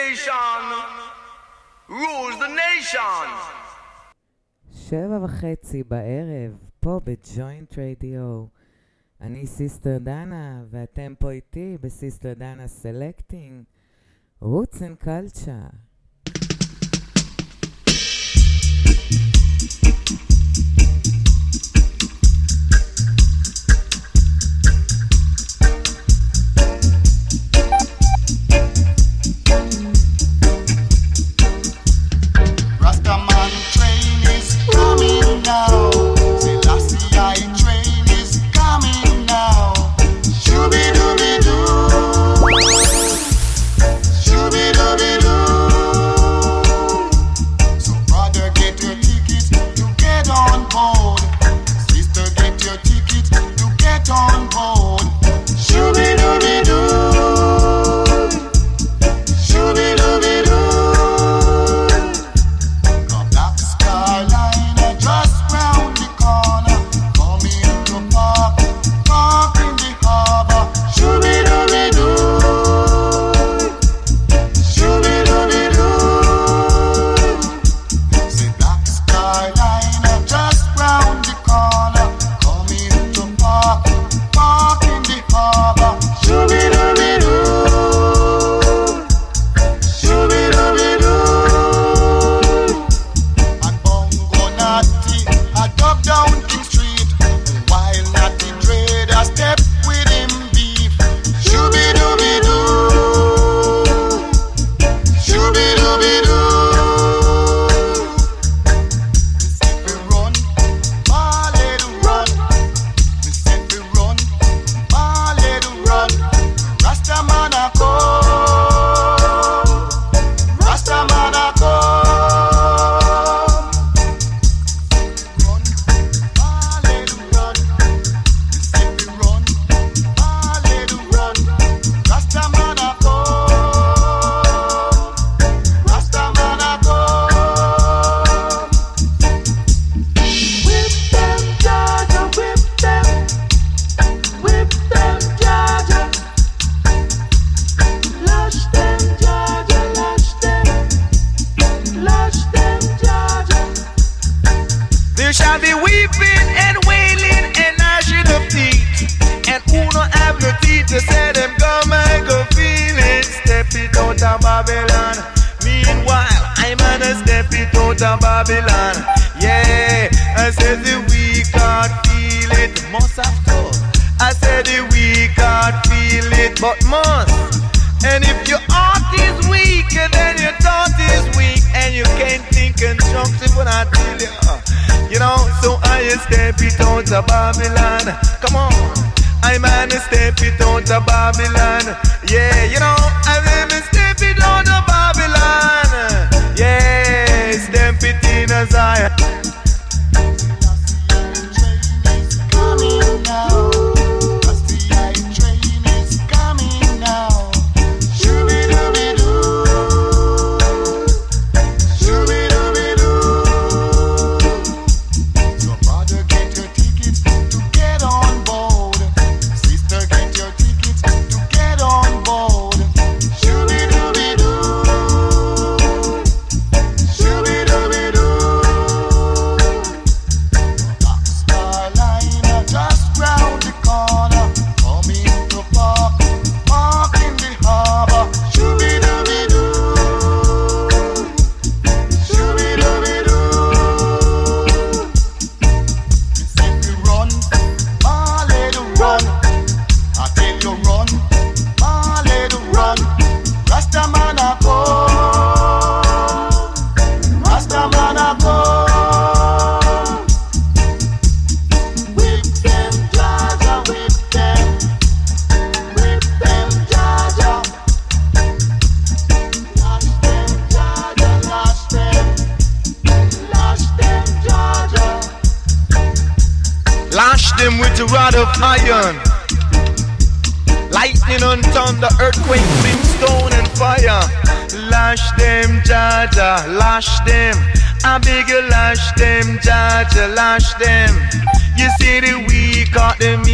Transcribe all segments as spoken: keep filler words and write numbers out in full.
station rules the nation. שבע וחצי בערב, פה בג'וינט רדיו. אני סיסטר דנה, ואתם פה איתי בסיסטר דנה סלקטינג. Roots and Culture. Rastaman train is coming now. Selassie train is coming now. Shooby-dooby-doo. Shooby-dooby-doo. So brother, get your ticket to get on board. Sister, get your ticket to get on board. Shooby-dooby-doo. Shooby-dooby-doo.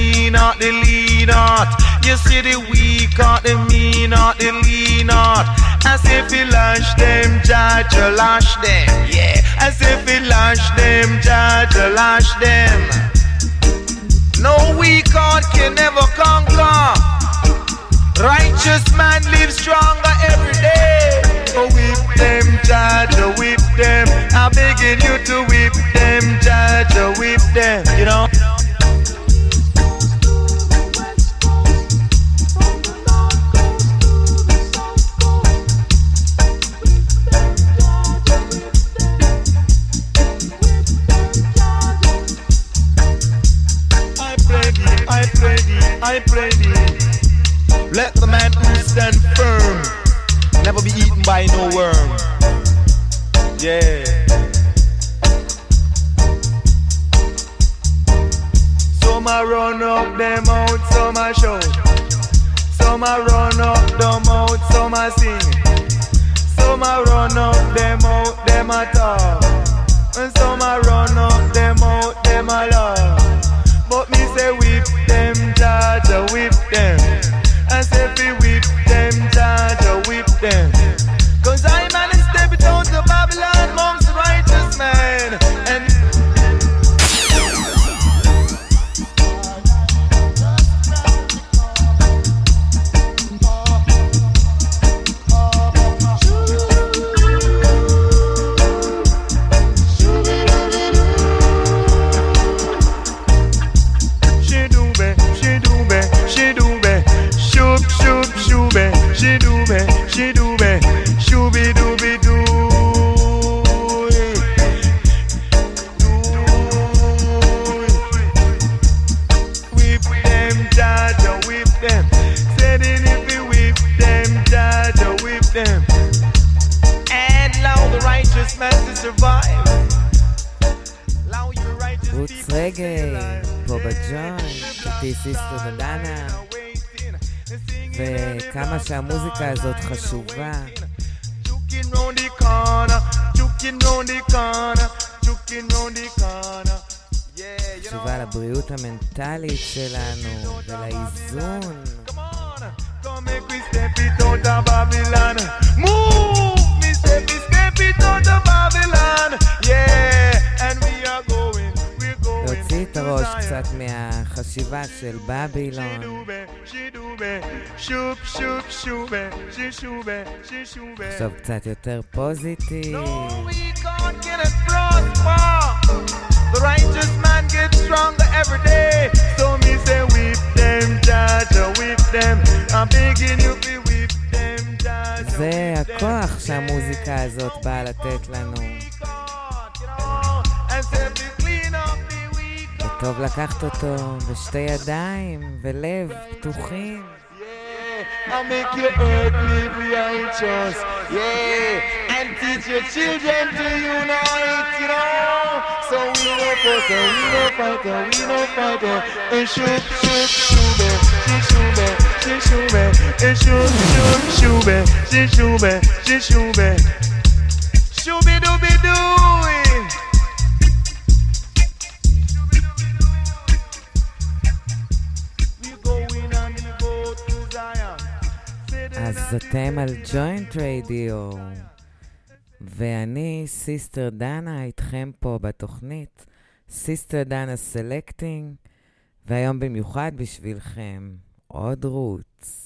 You see the weak, not the mean, not the lean, not As if he lash them, judge lash them. Yeah, as if he lash them, judge lash them. No weak heart can never conquer. Righteous man lives stronger every day. So whip them, judge, whip them. I'm begging you to whip them, judge, whip them. You know. I pray thee, I pray thee. Let the man who stand firm never be eaten by no worm. Yeah. Some a run up them out, some a shout. Some a run up them out, some a sing. Some a run up them out, them a talk. And some a run up them out, them a laugh. But me say whip them, Jaja, whip them. I say fi whip them, Jaja, whip them. Cause I man is stepping out to Babylon, mom's the righteous man. And she do me, she do me, shooby dooby doo. Whip them, Jaja, whip them. Said it if we whip them, Jaja, whip them. And allow the righteous man to survive. Allow your righteous people to survive. פה בג'וינט, איתי סיסטר דנה. וכמה שהמוזיקה הזאת חשובה. חשובה לבריאות המנטלית שלנו ולאיזון. להוציא את הראש קצת מהחשיבה של בבילון. עכשיו קצת יותר פוזיטיב. The righteous man gets stronger every day. So me say whip them, Jaja, whip them. I'm begging you to whip them, Jaja. זה הכוח שהמוזיקה הזאת באה לתת לנו. וטוב לקחת אותו בשתי ידיים ולב פתוחים. I'll make your earth live righteous, yeah, and teach your children to unite, you know. So we no fuss, we no fighter, we no fighter. And shoot, shoot, shoot, she shoot, she shoot, and shoot, shoot, shoot, she shoot, she shoot, shooby dooby dooing. אז אתם על ג'וינט רדיו, ואני סיסטר דנה איתכם פה בתוכנית סיסטר דנה סלקטינג, והיום במיוחד בשבילכם עוד רוץ.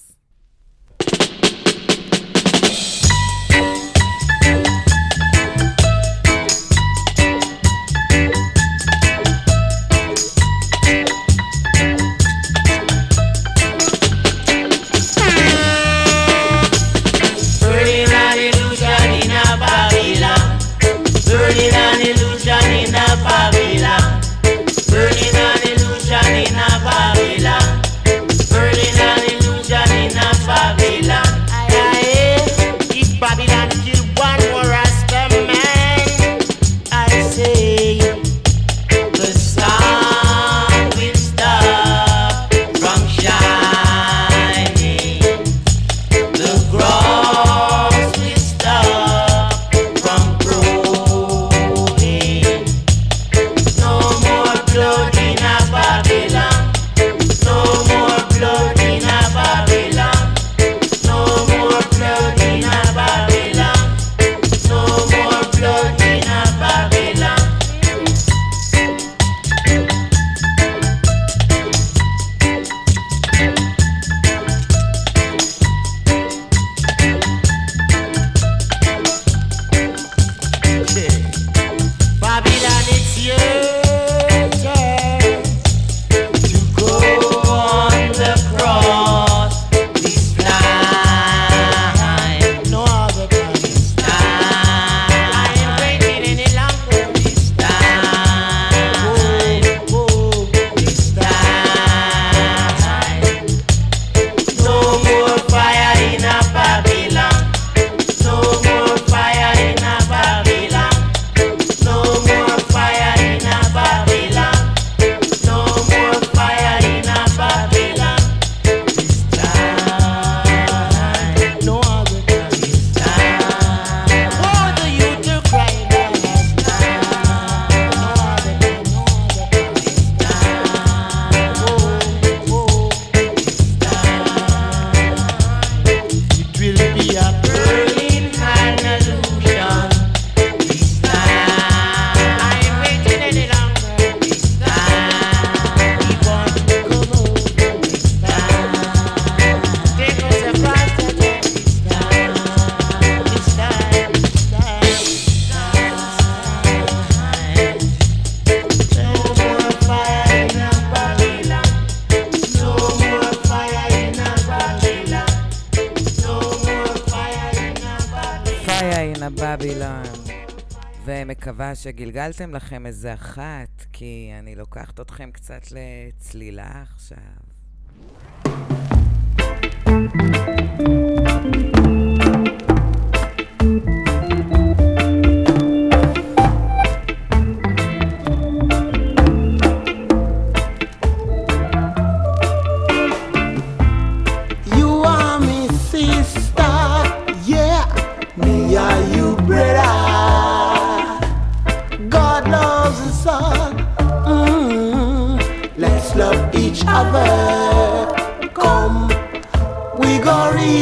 Burning an illusion in a Babylon. Burning an illusion in a Babylon. Burning an illusion חיה הנה בבילון, ומקווה שגלגלתם לכם איזה אחת, כי אני לוקחת אתכם קצת לצלילה עכשיו. Other. Come, we go read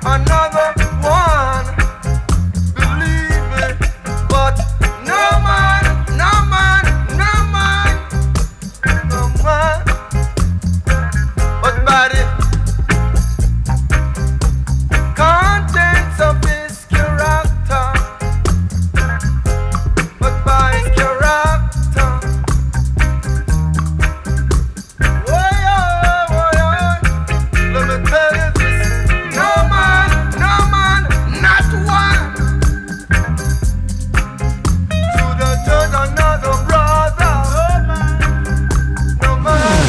another one. Believe it, but no man, no man, no man, no man. But by the contents of his character, but by his character. Oh yeah, oh yeah. Let me tell you this: no man, no man, not one should have done another brother. No man,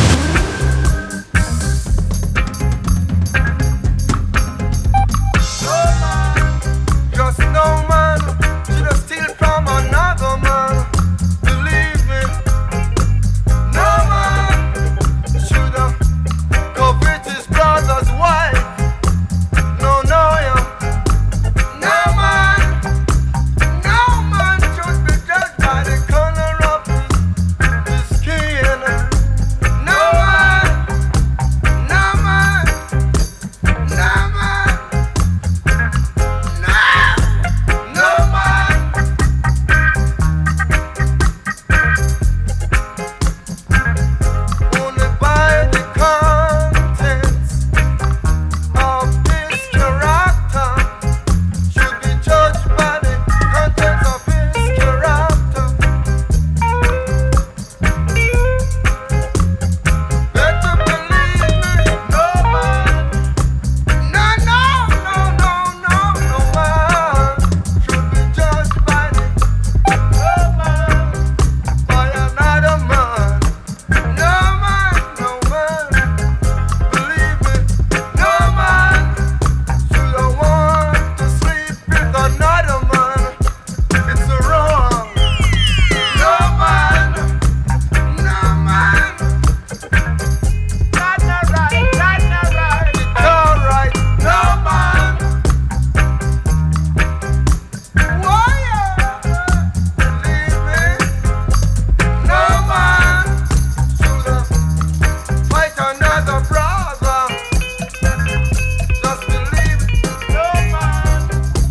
no man, just no man should have steal from another man. Believe me, no man should have covet his brother's wife. No, no, yeah. No man, no man should be judged by the color of his, his skin. No man, no man, no man, no, no man. Only by the contents of his character should be judged by the contents of his character. Better believe me, no man, no, no, no, no, no, no man should be judged by the no man, by another man. No man, no man, believe me, no man should have want to sleep with another man. It's wrong. No man, no man, not not right, not not right. It's all right. No man. Why, yeah, believe me, no man should have fight another brother. Just believe it, no man.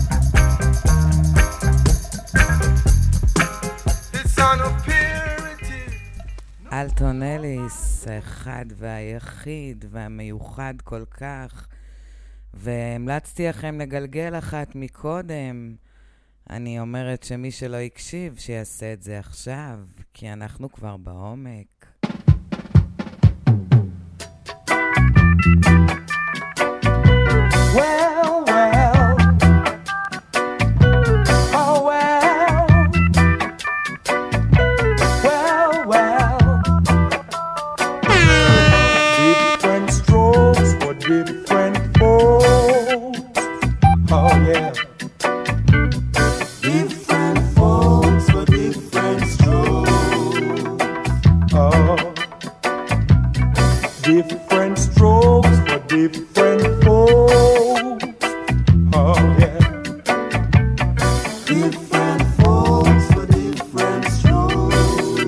It's son of purity. אלטון אליס, האחד והיחיד והמיוחד כל כך, והמלצתי לכם לגלגל אחת מקודם. אני אומרת שמי שלא יקשיב שיעשה את זה עכשיו, כי אנחנו כבר בעומק. Well, well, oh well, well, well. Different strokes for different folks. Oh yeah. Different folks for different strokes. Oh. Different strokes for different folks. Oh yeah. Different folks for different strokes.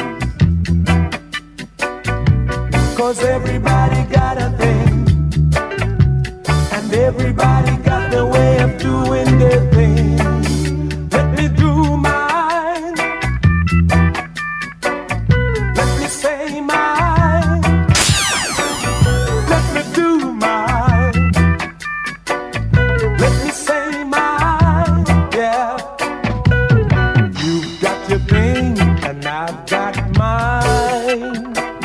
'Cause everybody got a thing, and everybody got the way of doing their thing. Let me do mine. Let me say mine. Let me do mine. Let me say mine. Yeah. You've got your thing and I've got mine.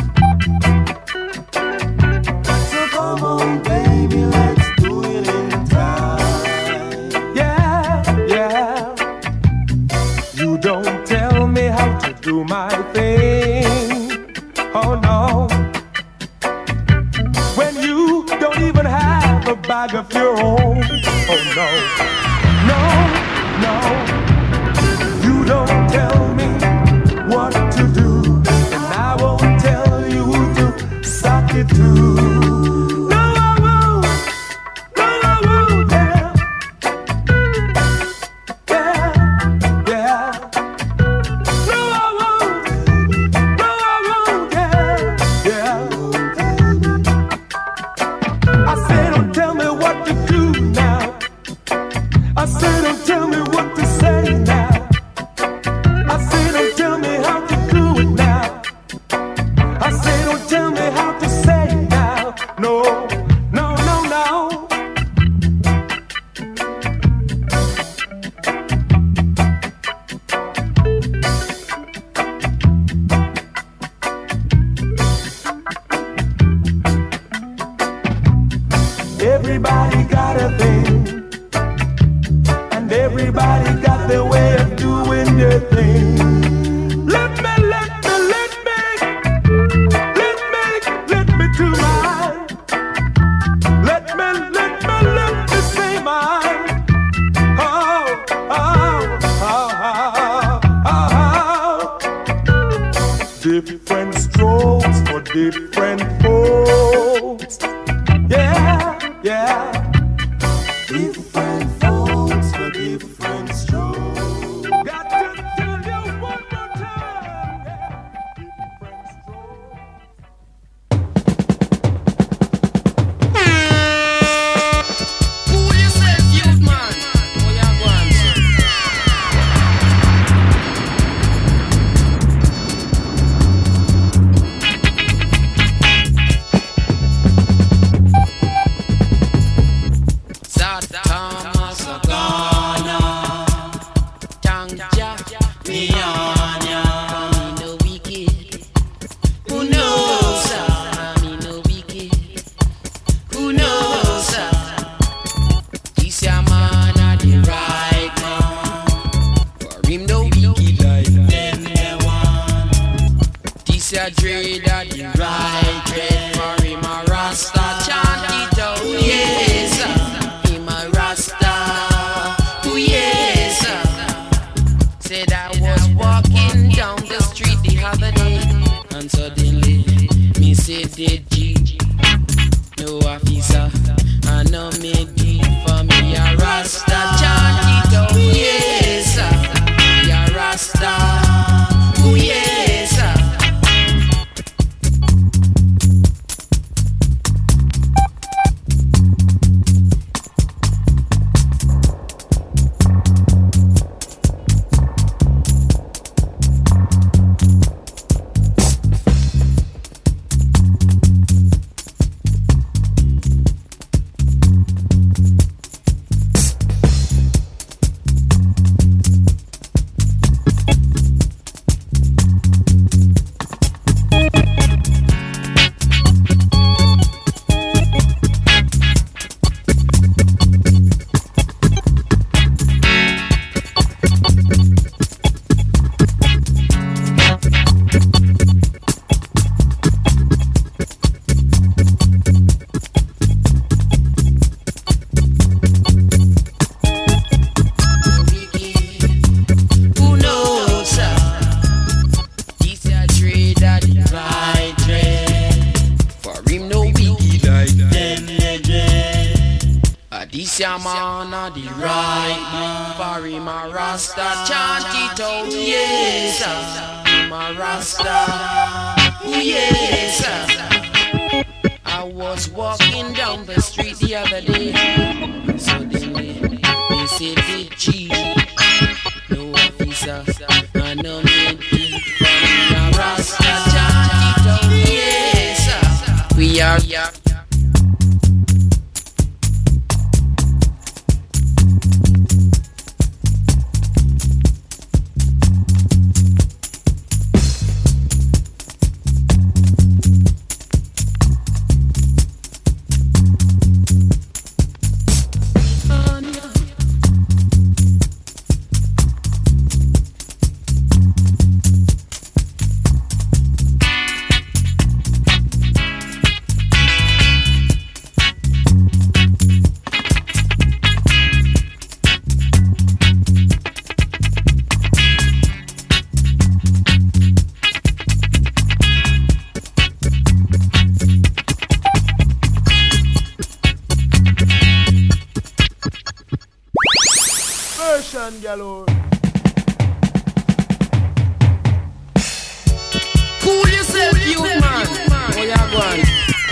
So come on, baby, let's do it in time. Yeah, yeah. You don't tell me how to do my thing. Oh no. When you don't even have a bag of your own. Oh no, no, no. You don't tell me what to do, and I won't tell you to suck it too. No, I won't. No, I won't. Yeah, yeah, yeah. No, I won't. No, I won't. Yeah, yeah. I said, don't tell me what to do now. everybody got a thing, and everybody got their way of doing their thing. Let me, let me, let me, let me, let me do mine. Let me, let me, let me say mine. Oh, oh, oh, oh, oh. Different strokes for different folks. Yeah, yeah. Different folks for different strokes. Got to tell you one more time. Yeah. Different strokes. Cool yourself, youth man. Oh, yeah, go on, Thomas Agana, Tangja, Mianya, me no wicked. Who knows, sir? Me no wicked. Who knows, sir? This a man a the right man. For him no wicked like them they want. This a dread a the right dread. For him a Rasta chant it out, yes, sir. Said I was walking down the street the other day, and suddenly me said dead G. No officer, I know me deep for me a Rasta chant it out, yes sir. Me a Rasta, oh yes sir. Man a the right man, for him a Rasta chant it out, yes sir. Him a Rasta, oh yes sir. I was walking down the street the other day, suddenly me said the G. No officer, I know me deep, for him a Rasta chant it out, yes sir. We are yeah. Galore. Cool yourself, you man. Oh, yeah, go on.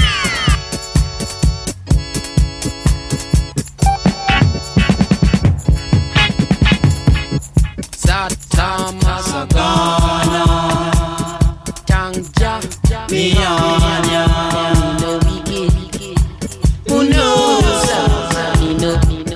Sat Thomas Agana, Tangja, Mianya, no wicked. Who knows? Me no, me no.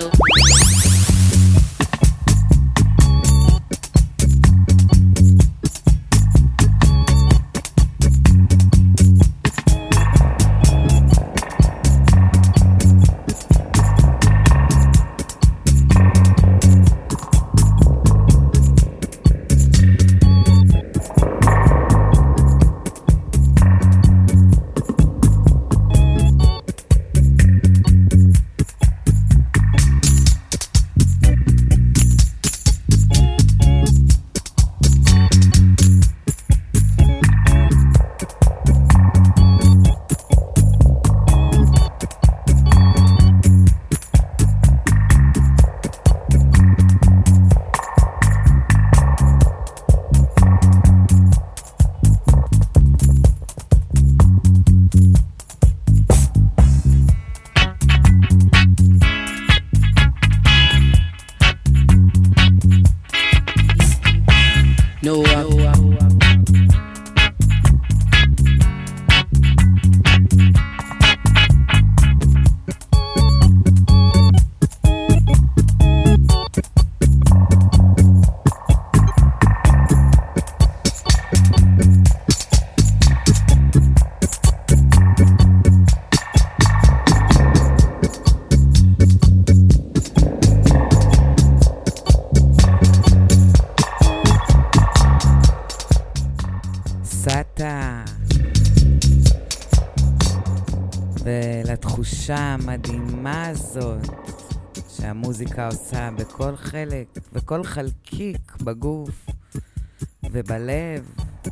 התחושה המדהימה הזאת שהמוזיקה עושה בכל חלק וכל חלקיק בגוף ובלב.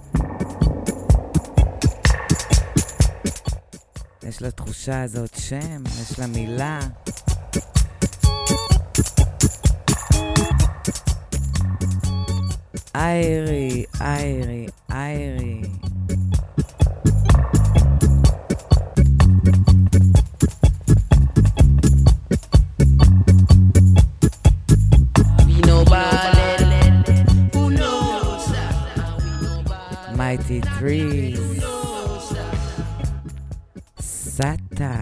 יש לתחושה הזאת שם, יש לה מילה. איירי, איירי, איירי. Mighty Threes, Sata.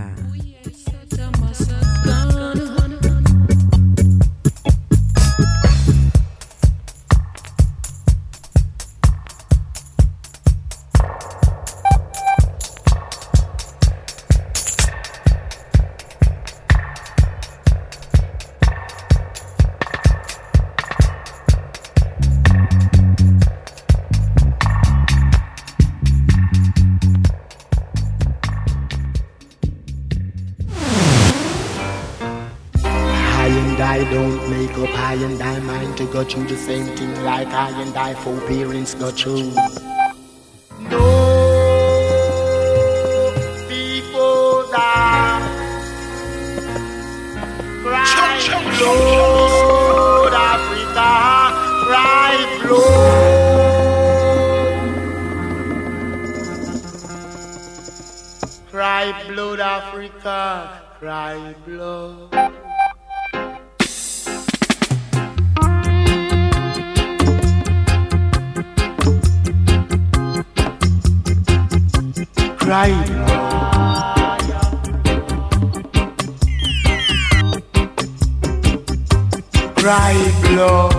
Go through the same thing like I and I for parents go through. No people die. Cry blood, Africa. Cry blood. Cry blood, Africa. Cry blood. Cry blood, cry blood,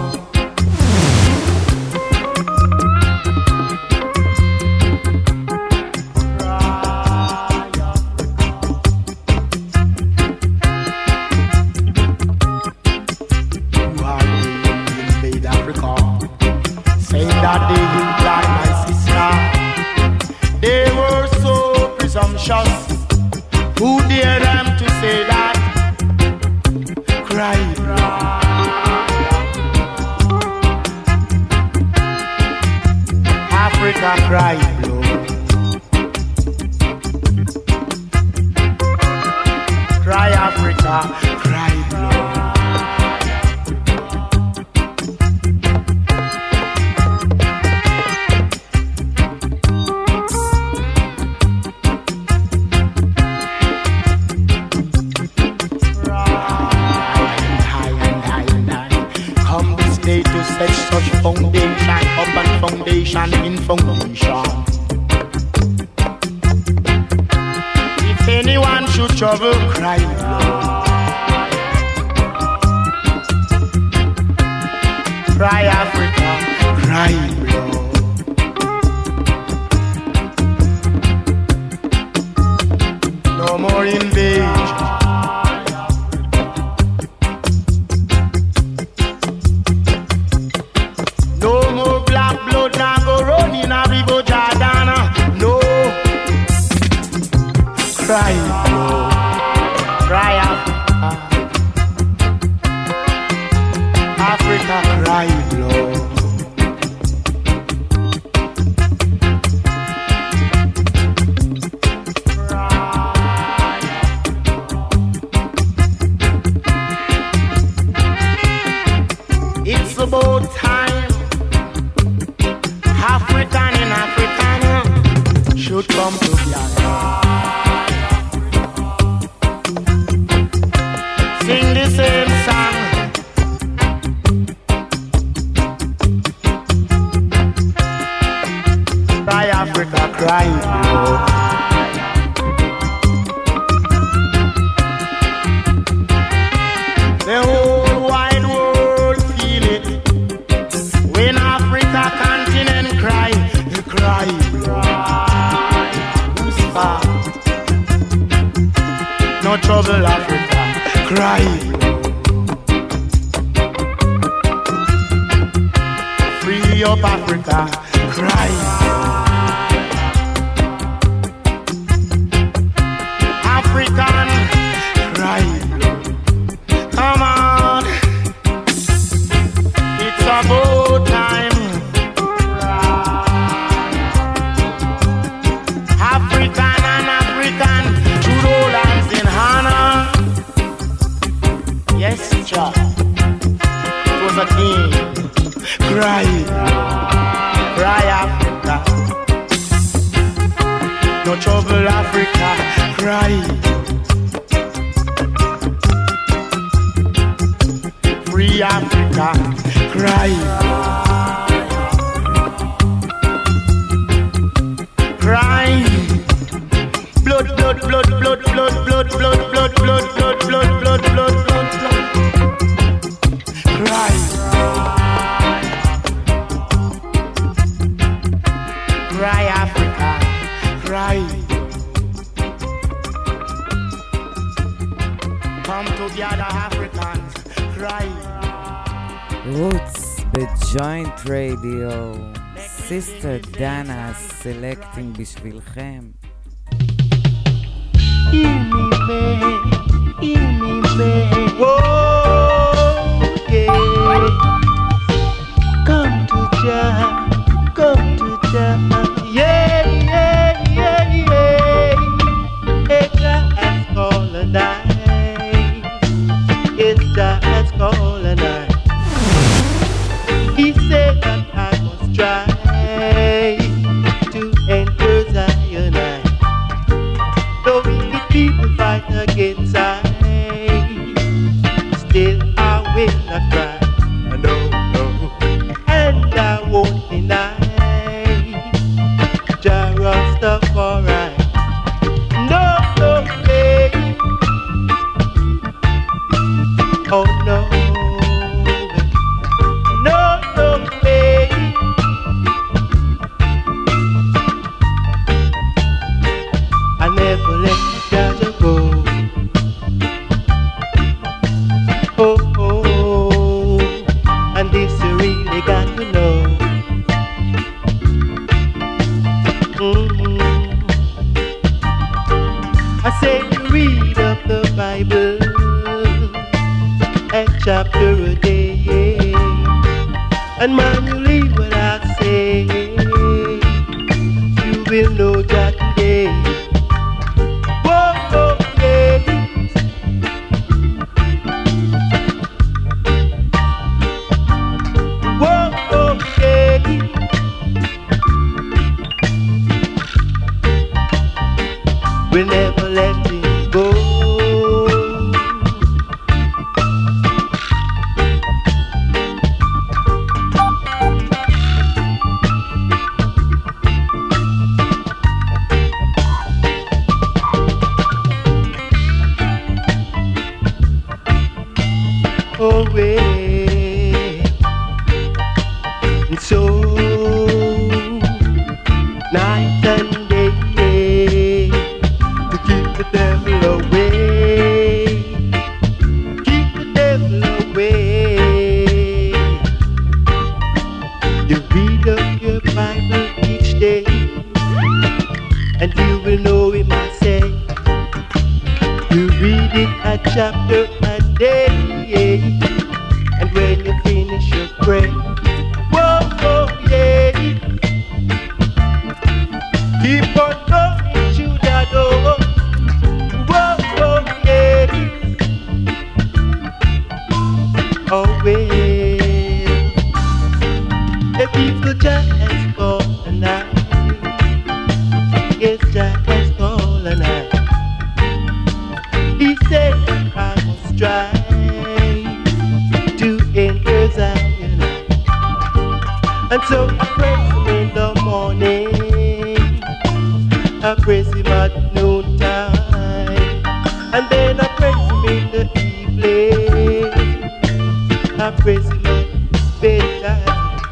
you are the invade Africa, saying that they imply my sister. They were so presumptuous. Who dare them to say that? Cry blood. Africa cry blood. Cry Africa, cry blood. Such foundation, up and foundation, in foundation. If anyone should trouble, cry blood. Cry Africa, cry blood. No more invasion. Cry blood, cry Africa, Africa cry blood. It's about time African and Africana should come together. Sing the same song. Cry Africa, cry blood. The whole wide world feel it. When Africa continent cry, they cry blood. Who's far? No trouble Africa. Cry, free up Africa, cry. African Yes, Jah. It was a theme. Cry, cry Africa. No trouble Africa, cry. Free Africa, cry. Cry. Blood, blood, blood, blood, blood, blood, blood, blood, blood, blood, blood, blood, blood, blood, blood. Cry. Cry Africa, cry. Come together Africans, cry. רוץ בג'וינט רדיו, סיסטר דנה סלקטינג בשבילכם. Hear me, man, hear me, man. Whoa, yeah. Come to Jah, come to Jah. Yeah, yeah, yeah, yeah. Hey, Jah has called a night. Yes, Jah has called a night. He said that I must try to enter Zion. Though wicked people fight against I, still I will not cry. No, no, and I won't deny Jah Rastafari. No, no, way. Oh no. Chapter a day, and manually what I say, you will know that day. Whoa, oh, yeah. Whoa, oh, yeah. We'll never let him go. Away. And so night and day to keep the devil away, keep the devil away. You read up your Bible each day, and you will know him I say. You read it a chapter a day, and when you finish you pray. Whoa, whoa, yeah. Keep on going to that door. Whoa, whoa, yeah. Oh, well. The people just has called a night. Yes, just has called a night. He said I must try to enter Zion, and so I praise him in the morning, I praise him at noontime, and then I praise him in the evening, I praise him at bedtime.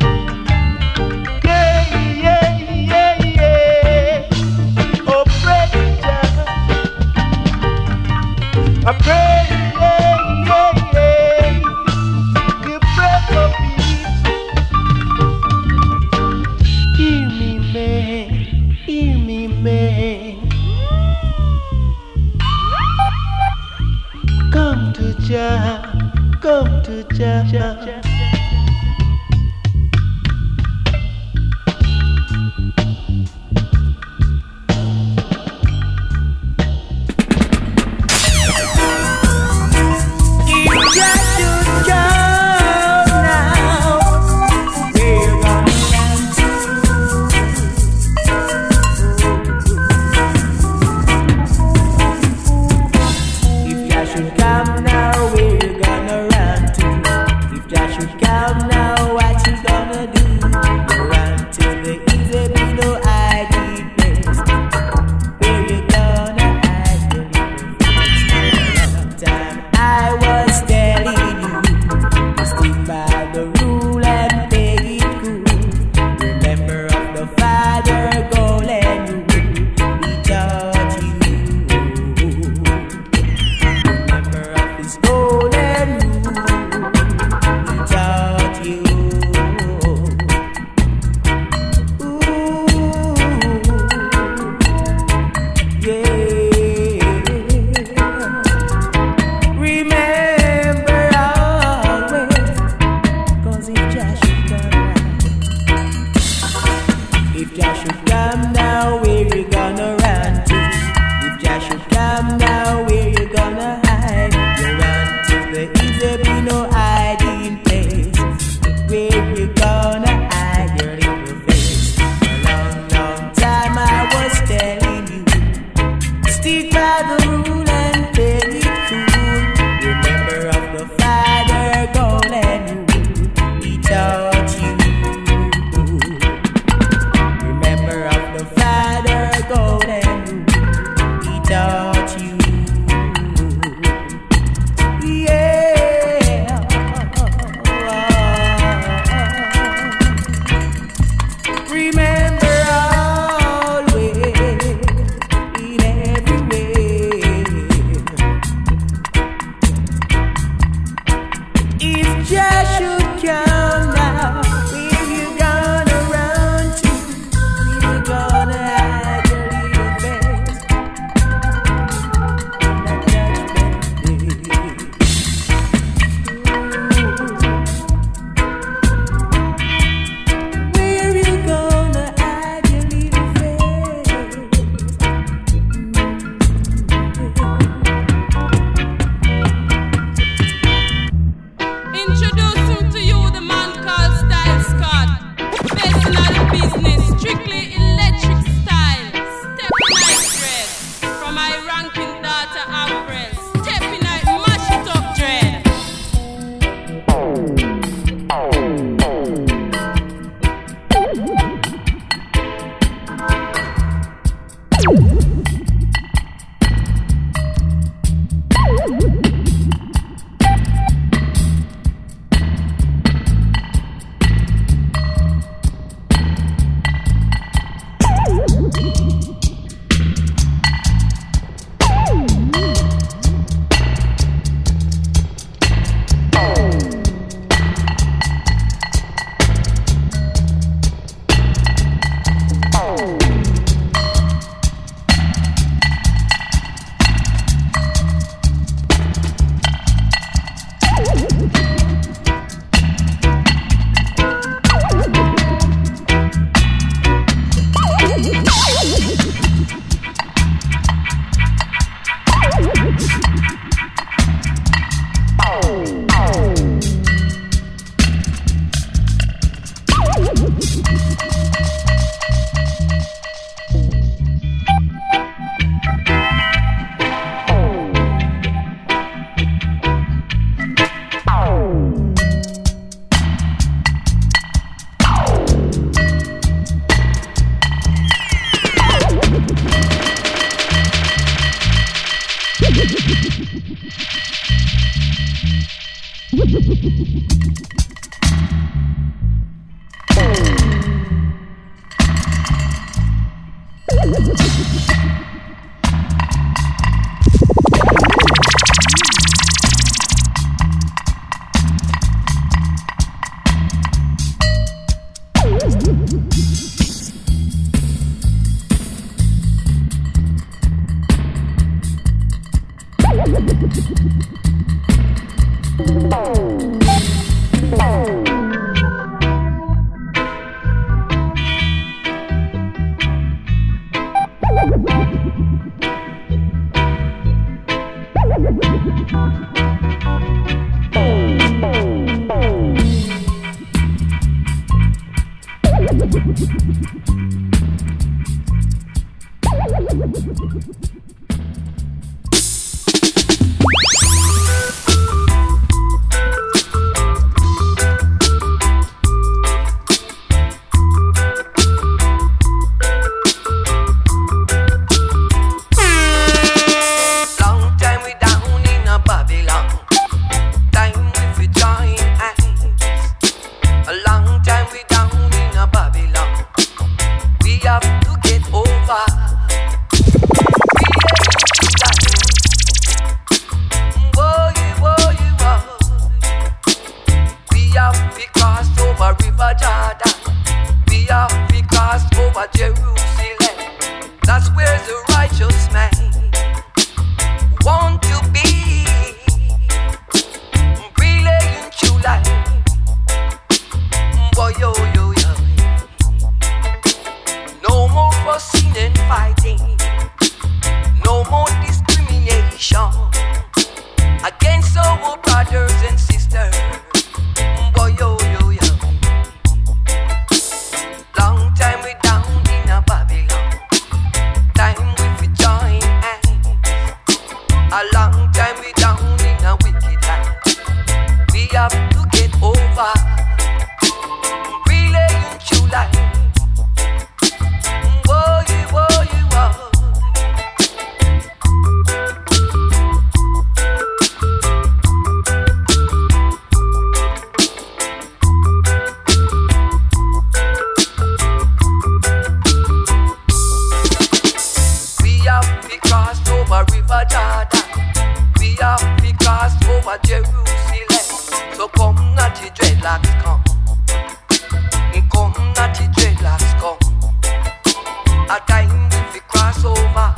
Yeah, yeah, yeah, yeah. Oh, praise Jah. I praise, yeah, yeah, yeah. You pray for peace. Hear me, man. Hear me, man. Come to Jah. Come to Jah. Yeah. There is be no hiding place where you gonna hide your little face. A long, long time I was telling you, stick by the rule and play it cool. Remember of the Father golden rule he taught you. Remember of the Father golden rule he taught you. Introduce brothers and sisters. Boy, yo, yo, yo. Long time we down in a Babylon. Time we fi join hands. A long time we down in a wicked land. We have to get over. Really in July. Boy, boy, boy. River Jordan, we have to cross over Jerusalem. So come natty dreadlocks come, come natty dreadlocks come. A time we fi cross over,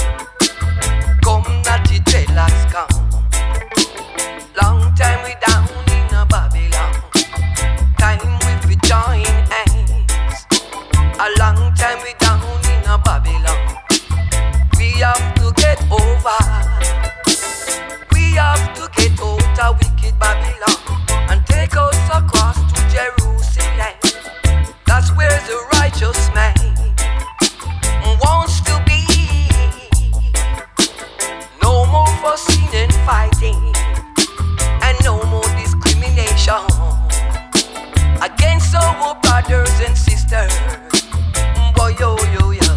come natty dreadlocks come. Long time we down in a Babylon, time we fi join hands. A long time we down in a Babylon. We have to get over. We have to get out of wicked Babylon and take us across to Jerusalem. That's where the righteous man wants to be. No more fussing and fighting, and no more discrimination against our brothers and sisters. Boy, yo, yo, yo.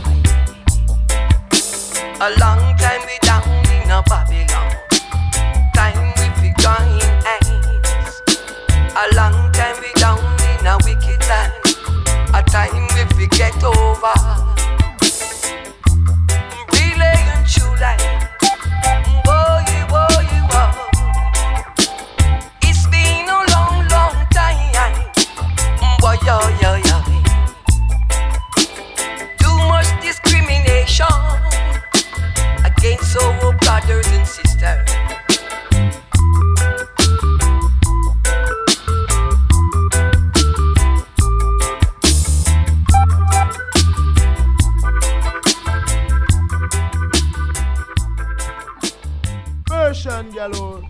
A long time we down in a Babylon. Time we fi join hands. A long time we down in a wicked land. A time we fi get over. Really and truly. Boy, boy, boy. It's been a long, long time. Boy, yo, yo, yo. Too much discrimination against our brothers and sisters. Persian galore.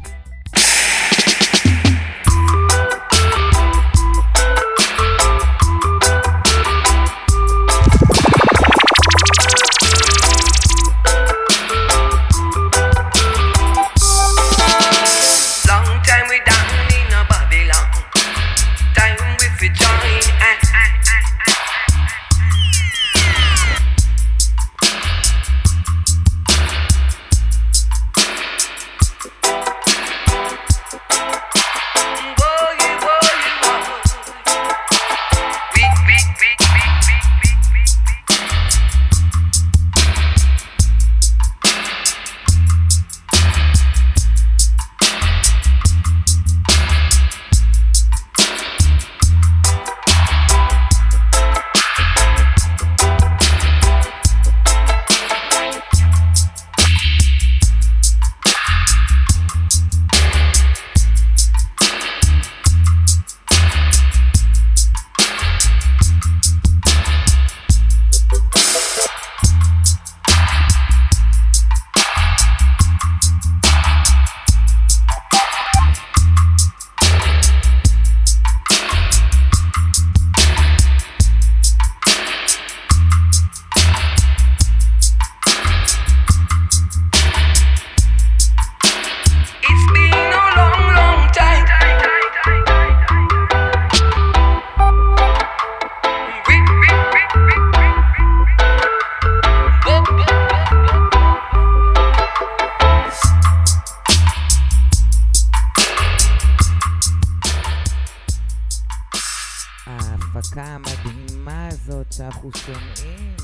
ההפקה המדהימה הזאת שאנחנו שומעים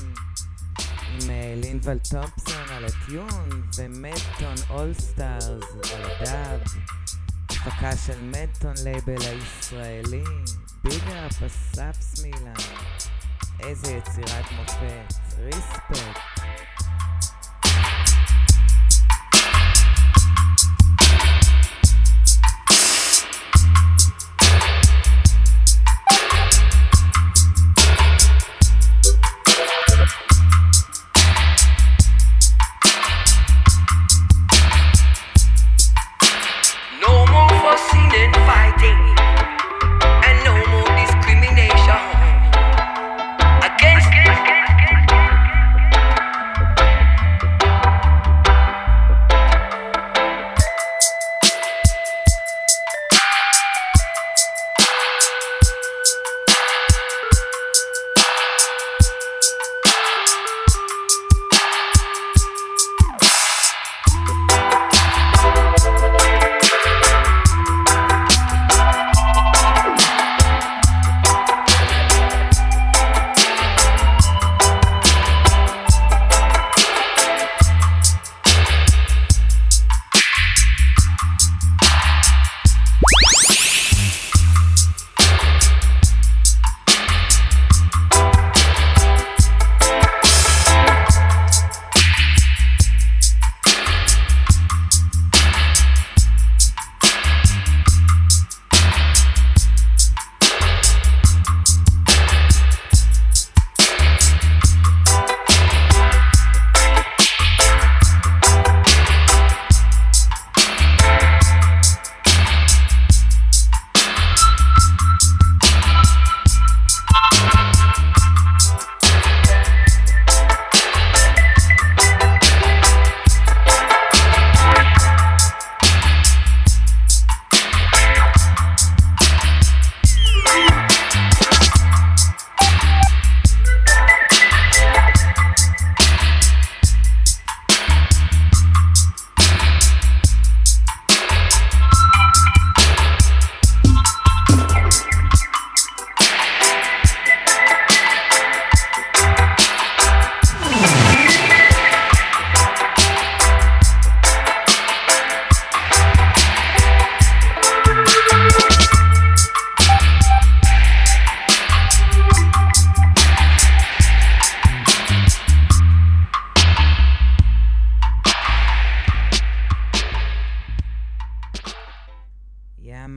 עם לינבל תומפסון על הטיון ומדטון אולסטארס על הדאב, הפקה של מדטון לייבל הישראלי, ביג אפ אסף סמילה, איזה יצירת מופת, ריספקט. No more fuss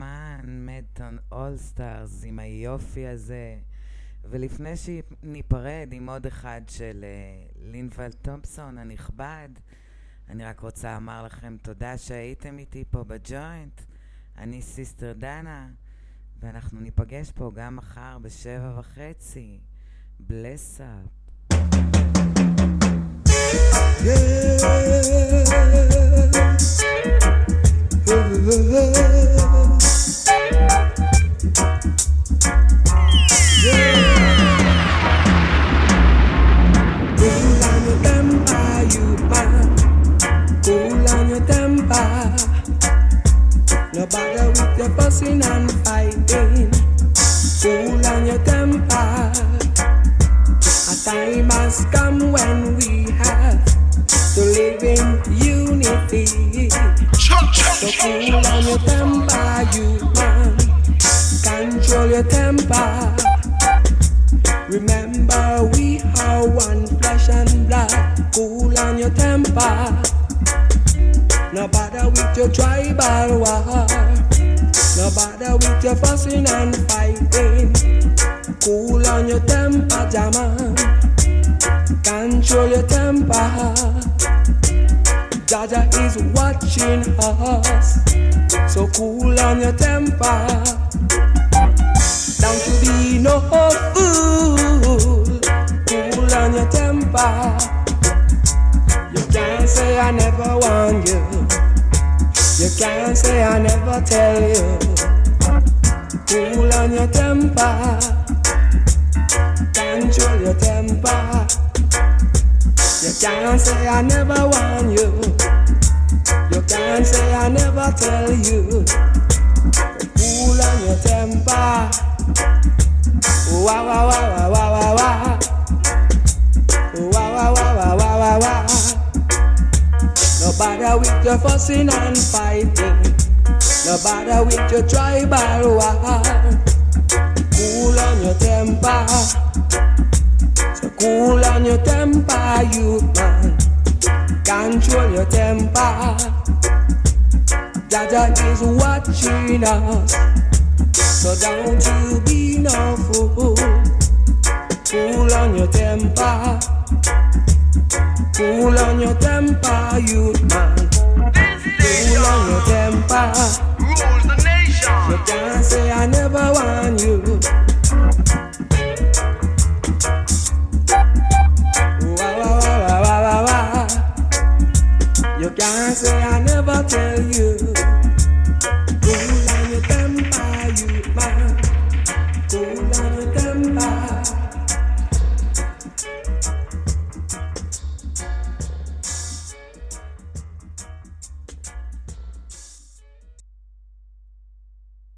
הזמן, מדטון אולסטארס עם היופי הזה. ולפני שניפרד עם עוד אחד של uh, לינבל תומפסון הנכבד, אני רק רוצה לומר לכם תודה שהייתם איתי פה בג'וינט. אני סיסטר דנה, ואנחנו ניפגש פה גם מחר בשבע וחצי. בלס אפ. Cool on your temper, you man. Cool on your temper. No bother with your fussing and fighting. Cool on your temper. A time has come when we have to live in unity. So cool on your temper, you man. Control your temper. Remember we are one flesh and blood. Cool on your temper. No bother with your tribal war. No bother with your fussing and fighting. Cool on your temper, Jaman. Control your temper. Jaja is watching us. So cool on your temper. Down to be no fool. Cool on your temper. You can't say I never want you. You can't say I never tell you. Cool on your temper. Control your temper. You can't say I never want you. You can't say I never tell you. Cool on your temper. Wah wah wah wah wah wah wah. Wah wah wah wah wah wah wah. No bother with your fussing and fighting. No bother with your tribal war. Cool on your temper. So cool on your temper, youth man. Control your temper. Jaja is watching us. So don't you be no fool. Cool on your temper. Cool on your temper, youth man. Cool on your temper. Rules the nation. You can't say I never want